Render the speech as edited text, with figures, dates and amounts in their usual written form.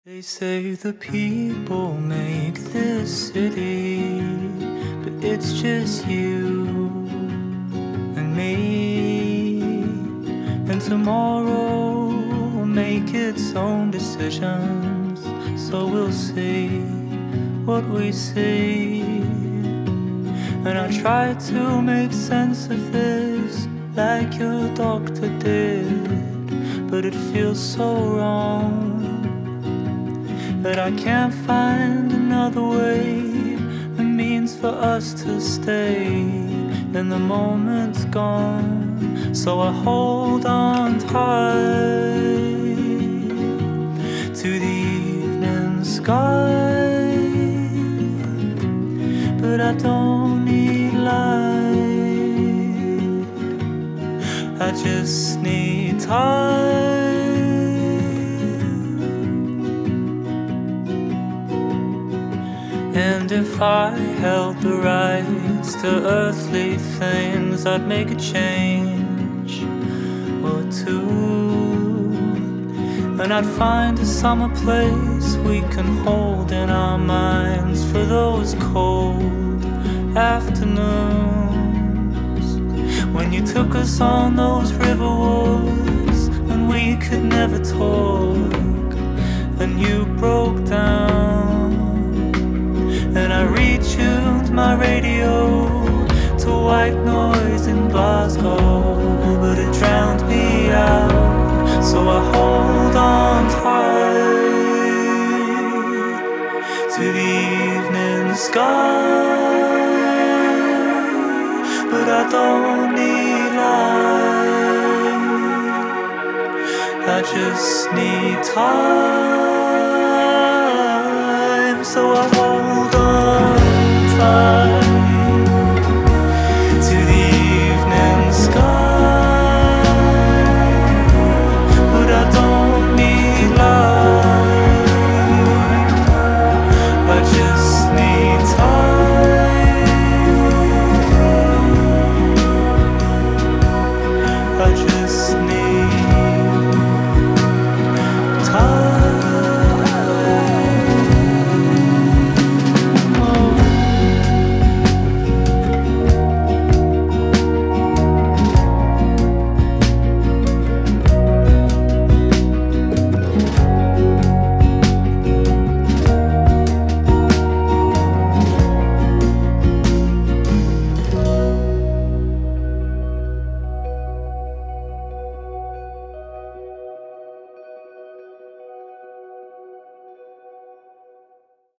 They say the people make this city, but it's just you and me. And tomorrow will make its own decisions, so we'll see what we see. And I try to make sense of this like your doctor did, but it feels so wrong that I can't find another way, a means for us to stay. And the moment's gone, so I hold on tight to the evening sky. But I don't need light, I just need time. And if I held the rights to earthly things, I'd make a change or two. And I'd find a summer place we can hold in our minds for those cold afternoons when you took us on those river walks and we could never talk, and you broke down. And I retuned my radio to white noise in Glasgow, but it drowned me out, so I hold on tight to the evening sky. But I don't need light, I just need time. So I